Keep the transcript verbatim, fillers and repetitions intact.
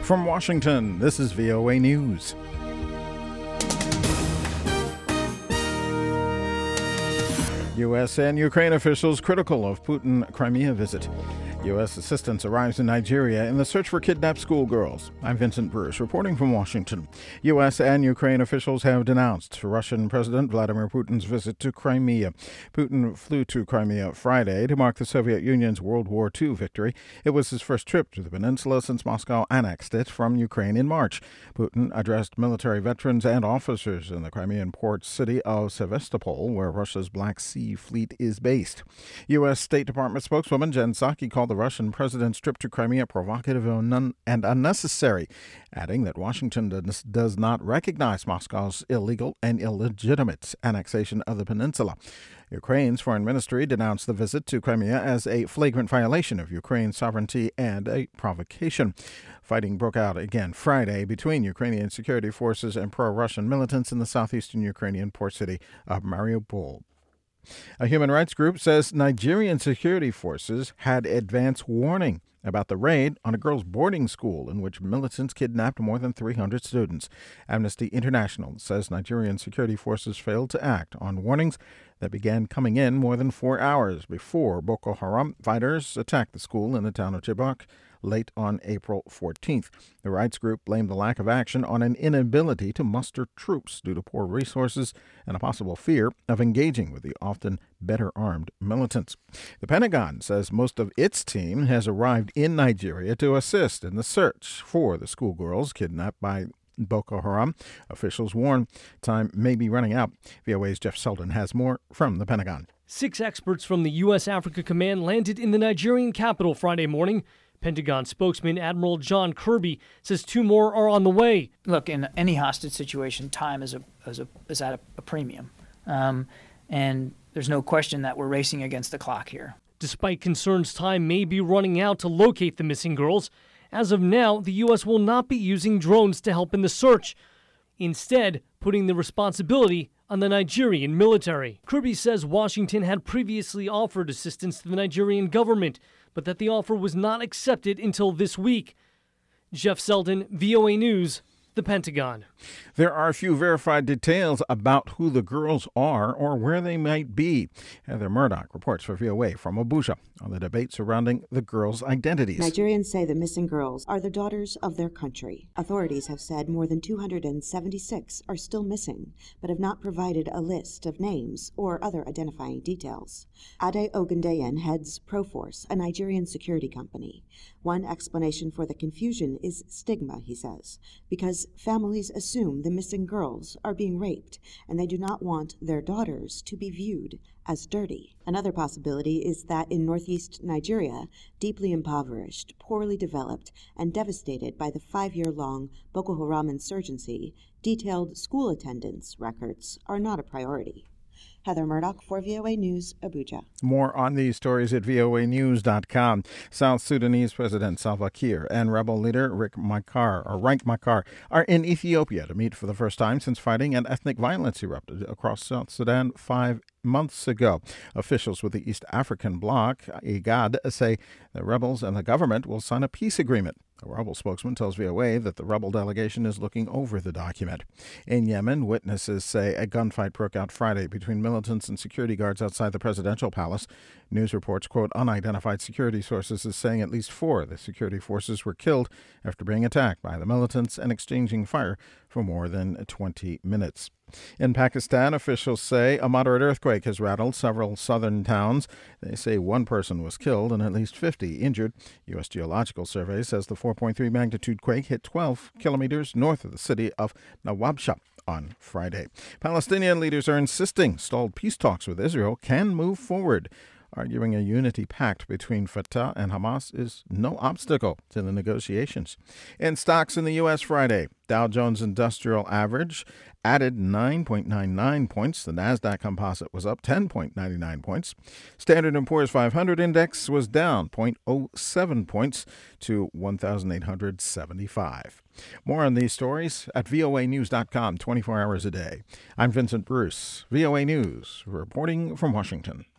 From Washington, this is V O A News. U S and Ukraine officials critical of Putin Crimea visit. U S assistance arrives in Nigeria in the search for kidnapped schoolgirls. I'm Vincent Bruce, reporting from Washington. U S and Ukraine officials have denounced Russian President Vladimir Putin's visit to Crimea. Putin flew to Crimea Friday to mark the Soviet Union's World War Two victory. It was his first trip to the peninsula since Moscow annexed it from Ukraine in March. Putin addressed military veterans and officers in the Crimean port city of Sevastopol, where Russia's Black Sea Fleet is based. U S. State Department spokeswoman Jen Psaki called the Russian president's trip to Crimea provocative and unnecessary, adding that Washington does not recognize Moscow's illegal and illegitimate annexation of the peninsula. Ukraine's foreign ministry denounced the visit to Crimea as a flagrant violation of Ukraine's sovereignty and a provocation. Fighting broke out again Friday between Ukrainian security forces and pro-Russian militants in the southeastern Ukrainian port city of Mariupol. A human rights group says Nigerian security forces had advance warning about the raid on a girls' boarding school in which militants kidnapped more than three hundred students. Amnesty International says Nigerian security forces failed to act on warnings that began coming in more than four hours before Boko Haram fighters attacked the school in the town of Chibok late on April fourteenth. The rights group blamed the lack of action on an inability to muster troops due to poor resources and a possible fear of engaging with the often better armed militants. The Pentagon says most of its team has arrived in Nigeria to assist in the search for the schoolgirls kidnapped by Boko Haram. Officials warn time may be running out. V O A's Jeff Selden has more from the Pentagon. Six experts from the U S. Africa Command landed in the Nigerian capital Friday morning. Pentagon spokesman Admiral John Kirby says two more are on the way. Look, in any hostage situation, time is a is, a, is at a, a premium. Um, and there's no question that we're racing against the clock here. Despite concerns time may be running out to locate the missing girls, as of now, the U S will not be using drones to help in the search, instead putting the responsibility on the Nigerian military. Kirby says Washington had previously offered assistance to the Nigerian government, but that the offer was not accepted until this week. Jeff Selden, V O A News, the Pentagon. There are few verified details about who the girls are or where they might be. Heather Murdoch reports for V O A from Abuja on the debate surrounding the girls' identities. Nigerians say the missing girls are the daughters of their country. Authorities have said more than two hundred seventy-six are still missing, but have not provided a list of names or other identifying details. Ade Ogundeyan heads Proforce, a Nigerian security company. One explanation for the confusion is stigma, he says, because families assume the missing girls are being raped, and they do not want their daughters to be viewed as dirty. Another possibility is that in northeast Nigeria, deeply impoverished, poorly developed, and devastated by the five-year-long Boko Haram insurgency, detailed school attendance records are not a priority. Heather Murdoch for V O A News, Abuja. More on these stories at V O A news dot com. South Sudanese President Salva Kiir and rebel leader Riek Machar, or Riek Machar, are in Ethiopia to meet for the first time since fighting and ethnic violence erupted across South Sudan five months ago. Officials with the East African bloc, IGAD, say the rebels and the government will sign a peace agreement. A rebel spokesman tells V O A that the rebel delegation is looking over the document. In Yemen, witnesses say a gunfight broke out Friday between militants and security guards outside the presidential palace. News reports quote unidentified security sources as saying at least four of the security forces were killed after being attacked by the militants and exchanging fire for more than twenty minutes. In Pakistan, officials say a moderate earthquake has rattled several southern towns. They say one person was killed and at least fifty injured. U S. Geological Survey says the four point three magnitude quake hit twelve kilometers north of the city of Nawabshah on Friday. Palestinian leaders are insisting stalled peace talks with Israel can move forward, arguing a unity pact between Fatah and Hamas is no obstacle to the negotiations. In stocks in the U S Friday, Dow Jones Industrial Average added nine point nine nine points. The NASDAQ Composite was up ten point nine nine points. Standard and Poor's five hundred Index was down zero point zero seven points to one thousand eight hundred seventy-five. More on these stories at V O A news dot com, twenty-four hours a day. I'm Vincent Bruce, V O A News, reporting from Washington.